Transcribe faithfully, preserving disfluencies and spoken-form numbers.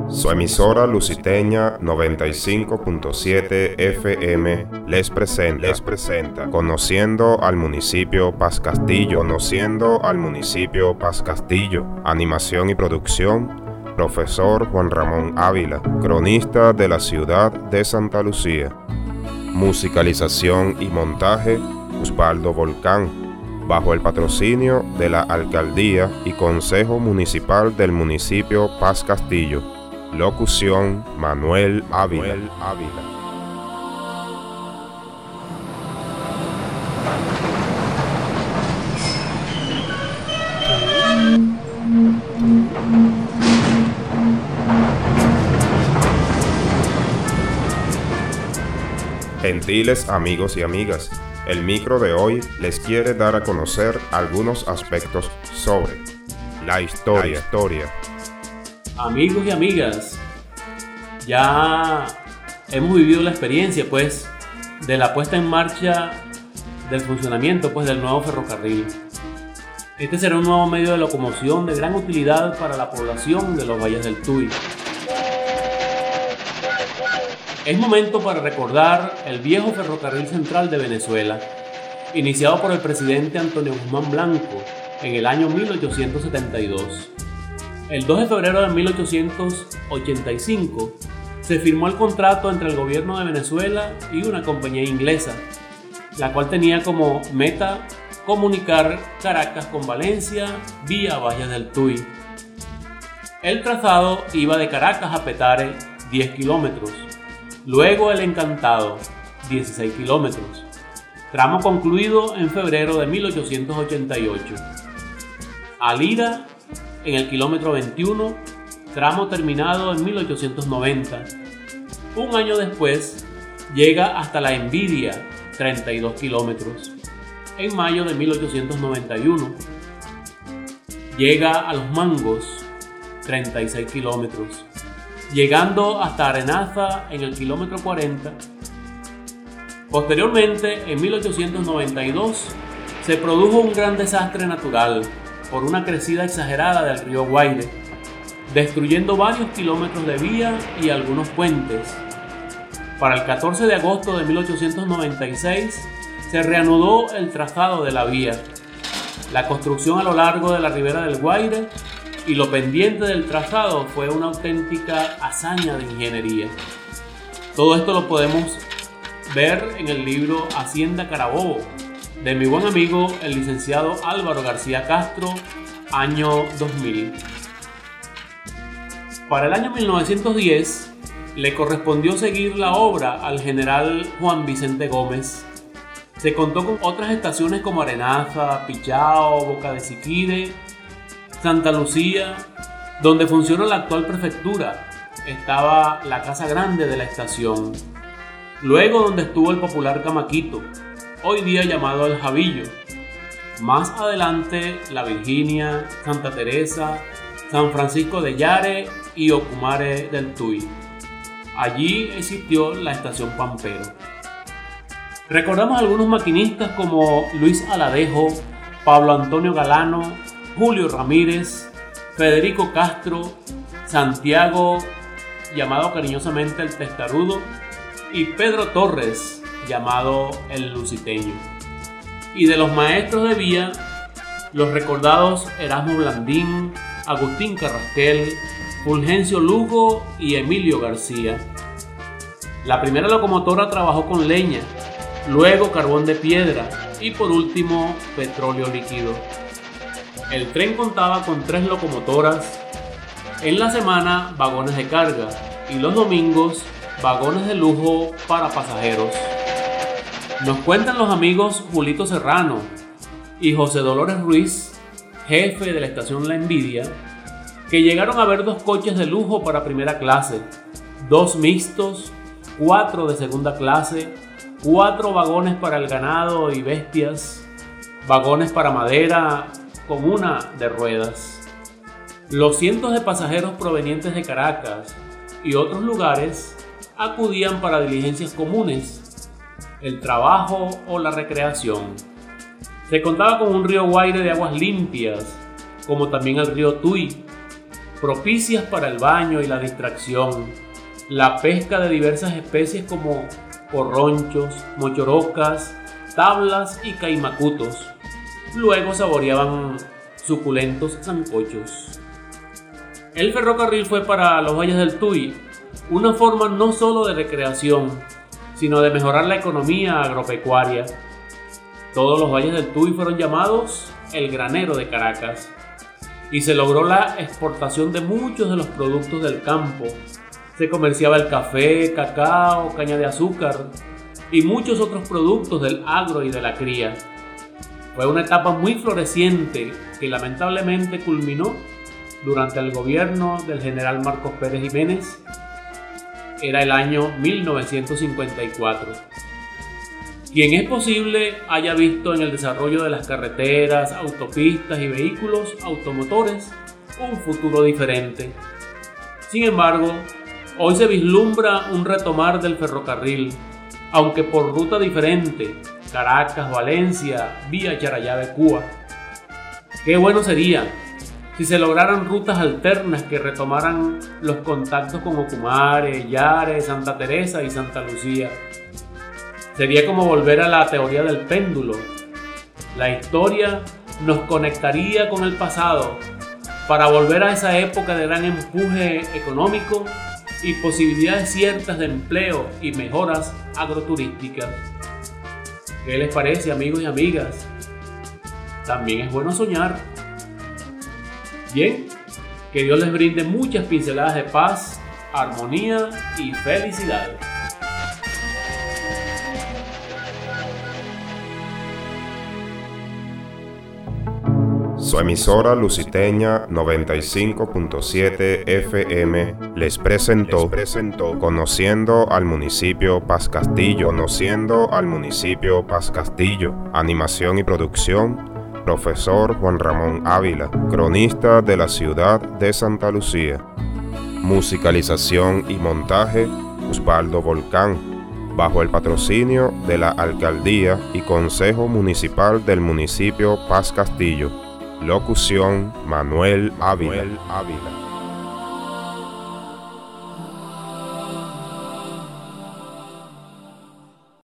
Su emisora lusiteña noventa y cinco punto siete F M les presenta, les presenta Conociendo al municipio Paz Castillo, Conociendo al municipio Paz Castillo. Animación y producción, profesor Juan Ramón Ávila, cronista de la ciudad de Santa Lucía. Musicalización y montaje, Osvaldo Volcán. Bajo el patrocinio de la Alcaldía y Consejo Municipal del municipio Paz Castillo. Locución, Manuel Ávila. Manuel Ávila. Gentiles amigos y amigas, el micro de hoy les quiere dar a conocer algunos aspectos sobre la historia. La historia. Amigos y amigas, ya hemos vivido la experiencia pues de la puesta en marcha del funcionamiento pues del nuevo ferrocarril. Este será un nuevo medio de locomoción de gran utilidad para la población de los valles del Tuy. Es momento para recordar el viejo ferrocarril central de Venezuela, iniciado por el presidente Antonio Guzmán Blanco en el año mil ochocientos setenta y dos. El dos de febrero de mil ochocientos ochenta y cinco se firmó el contrato entre el gobierno de Venezuela y una compañía inglesa, la cual tenía como meta comunicar Caracas con Valencia vía Valles del Tuy. El trazado iba de Caracas a Petare, diez kilómetros, luego El Encantado, dieciséis kilómetros, tramo concluido en febrero de mil ochocientos ochenta y ocho. Alira, en el kilómetro veintiuno, tramo terminado en mil ochocientos noventa. Un año después, llega hasta La Envidia, treinta y dos kilómetros, en mayo de mil ochocientos noventa y uno. Llega a Los Mangos, treinta y seis kilómetros, llegando hasta Arenaza en el kilómetro cuarenta. Posteriormente, en mil ochocientos noventa y dos, se produjo un gran desastre natural por una crecida exagerada del río Guaire, destruyendo varios kilómetros de vía y algunos puentes. Para el catorce de agosto de mil ochocientos noventa y seis se reanudó el trazado de la vía, la construcción a lo largo de la ribera del Guaire y lo pendiente del trazado fue una auténtica hazaña de ingeniería. Todo esto lo podemos ver en el libro Hacienda Carabobo, de mi buen amigo el licenciado Álvaro García Castro, año dos mil. Para el año mil novecientos diez le correspondió seguir la obra al general Juan Vicente Gómez. Se contó con otras estaciones como Arenaza, Pichao, Boca de Siquire, Santa Lucía, donde funciona la actual prefectura. Estaba la Casa Grande de la estación. Luego donde estuvo el popular Camaquito, hoy día llamado El Jabillo. Más adelante La Virginia, Santa Teresa, San Francisco de Yare y Ocumare del Tuy. Allí existió la estación Pampero. Recordamos algunos maquinistas como Luis Aladejo, Pablo Antonio Galano, Julio Ramírez, Federico Castro, Santiago, llamado cariñosamente el Testarudo, y Pedro Torres, llamado el Lusiteño. Y de los maestros de vía, los recordados Erasmo Blandín, Agustín Carrasquel, Fulgencio Lugo y Emilio García. La primera locomotora trabajó con leña, luego carbón de piedra y por último petróleo líquido. El tren contaba con tres locomotoras, en la semana vagones de carga y los domingos vagones de lujo para pasajeros. Nos cuentan los amigos Julito Serrano y José Dolores Ruiz, jefe de la estación La Envidia, que llegaron a ver dos coches de lujo para primera clase, dos mixtos, cuatro de segunda clase, cuatro vagones para el ganado y bestias, vagones para madera con una de ruedas. Los cientos de pasajeros provenientes de Caracas y otros lugares acudían para diligencias comunes, el trabajo o la recreación. Se contaba con un río Guaire de aguas limpias, como también el río Tuy, propicias para el baño y la distracción, la pesca de diversas especies como corronchos, mochorocas, tablas y caimacutos. Luego saboreaban suculentos sancochos. El ferrocarril fue para los Valles del Tuy una forma no solo de recreación, sino de mejorar la economía agropecuaria. Todos los valles del Tuy fueron llamados el granero de Caracas y se logró la exportación de muchos de los productos del campo. Se comerciaba el café, cacao, caña de azúcar y muchos otros productos del agro y de la cría. Fue una etapa muy floreciente que lamentablemente culminó durante el gobierno del general Marcos Pérez Jiménez. Era el año mil novecientos cincuenta y cuatro. Quien es posible haya visto en el desarrollo de las carreteras, autopistas y vehículos automotores un futuro diferente. Sin embargo, hoy se vislumbra un retomar del ferrocarril, aunque por ruta diferente, Caracas-Valencia, vía Charallave-Cuba. Qué bueno sería si se lograran rutas alternas que retomaran los contactos con Ocumare, Yare, Santa Teresa y Santa Lucía. Sería como volver a la teoría del péndulo. La historia nos conectaría con el pasado para volver a esa época de gran empuje económico y posibilidades ciertas de empleo y mejoras agroturísticas. ¿Qué les parece, amigos y amigas? También es bueno soñar. Bien, que Dios les brinde muchas pinceladas de paz, armonía y felicidad. Su emisora lusiteña noventa y cinco punto siete F M les presentó, les presentó Conociendo al municipio Paz Castillo, Conociendo al municipio Paz Castillo. Animación y producción, profesor Juan Ramón Ávila, cronista de la ciudad de Santa Lucía. Musicalización y montaje, Osvaldo Volcán, bajo el patrocinio de la Alcaldía y Consejo Municipal del municipio Paz Castillo. Locución, Manuel Ávila. Manuel Ávila.